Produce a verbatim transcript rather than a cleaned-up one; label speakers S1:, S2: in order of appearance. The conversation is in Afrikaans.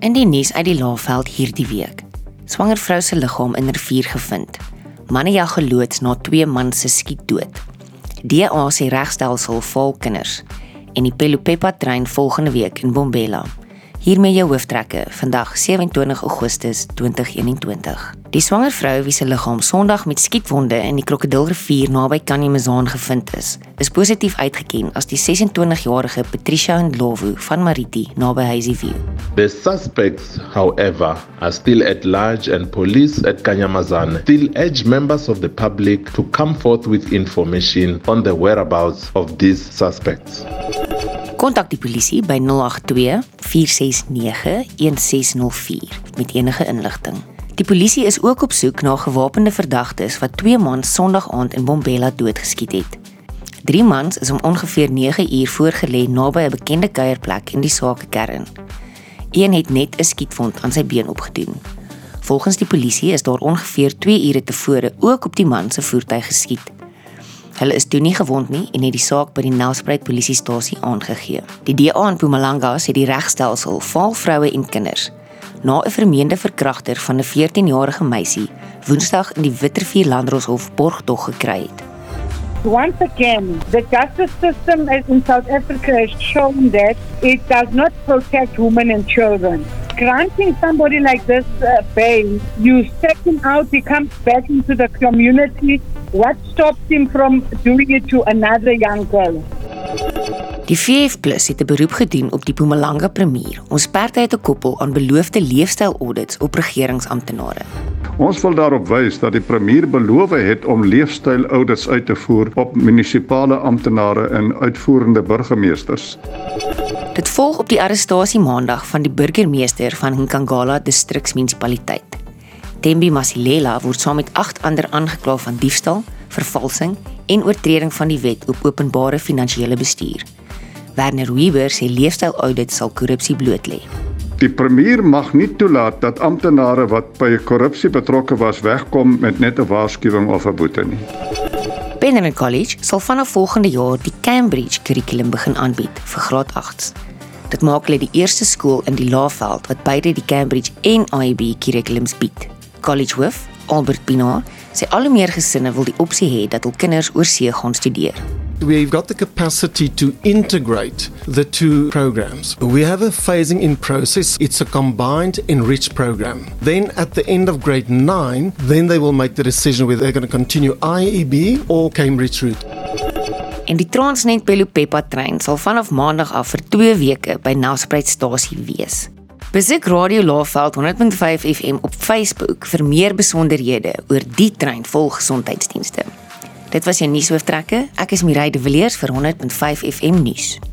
S1: In die nuus uit die Laagveld hierdie week. Swanger vrou se liggaam in rivier gevind. Manne jag geloods na twee man se skiet dood. D A sê regstelsel val kinders. En die Pelopeppa-trein volgende week in Bombela. Hiermee jou hooftrekke, vandag sewe-en-twintig Augustus tweeduisend eenentwintig. Die swanger vrou wie se liggaam Sondag met skietwonde in die Krokodilrivier naby Kanyamazaan gevind is, is positief uitgeken as die ses-en-twintigjarige Patricia Ndlovu van Mariti naby Hazyview.
S2: The suspects, however, are still at large and police at Kanyamazaan still urge members of the public to come forth with information on the whereabouts of these suspects.
S1: Kontak die polisie by nul agt twee, vier ses nege, een ses nul vier met enige inligting. Die polisie is ook op soek na gewapende verdagtes wat twee mans Sondag aand in Bombela doodgeskiet het. Drie mans is om ongeveer nege uur voorgelê naby 'n bekende kuierplek in die sakekern. Een het net 'n skietwond aan sy been opgedoen. Volgens die polisie is daar ongeveer twee ure tevore ook op die man se voertuig geskiet. Hulle is toe nie gewond nie en het die saak by die Nelspruit polisiestasie aangegee. Die D A in Mpumalanga sê die regstelsel val vroue en kinders na 'n vermeende verkragter van 'n veertienjarige meisie Woensdag in die Witrivier Landdroshof borgtog gekry het.
S3: Once again, the justice system in South Africa has shown that it does not protect women and children. Granting somebody like this uh, bail, you set him out, he comes back into the community. What stops him from doing it to another young girl?
S1: Die V F Plus het 'n beroep gedoen op die Mpumalanga premier om sperdae te koppel aan beloofde leefstyl-audits op regeringsamptenare.
S4: Ons wil daarop wys dat die premier beloof het om leefstyl-audits uit te voer op munisipale amptenare en uitvoerende burgemeesters.
S1: Dit volg op die arrestasie Maandag van die burgemeester van Nkangala distriksmunisipaliteit. Thembi Masilela word saam met agt ander aangekla van diefstal, vervalsing en oortreding van die wet op openbare finansiële bestuur. Werner Weber sê leefstyl-audit sal korrupsie blootlê.
S4: Die premier mag nie toelaat dat amptenare wat by korrupsie betrokke was wegkom met net 'n waarskuwing of 'n boete nie.
S1: Penryn College sal vanaf volgende jaar die Cambridge kurrikulum begin aanbied vir graad agts. Dit maak hulle die eerste skool in die Laagveld wat beide die Cambridge en I A B kurrikulums bied. College hoof Albert Pinaar sê al hoe meer gesinne wil die opsie hê dat hul kinders oorsee gaan studeer.
S5: We've got the capacity to integrate the two programs. We have a phasing in process. It's a combined enriched program. Then at the end of grade nine, then they will make the decision whether they're going to continue I A B or Cambridge route.
S1: En die Transnet Pelopeppa-trein sal vanaf Maandag af vir twee weke by Nelspruitstasie wees. Besoek Radio Laagveld honderd punt vyf F M op Facebook vir meer besonderhede oor die trein vol gesondheidsdienste. Dit was jou nuushooftrekke. Ek is Mireille de Villiers vir honderd punt vyf F M nuus.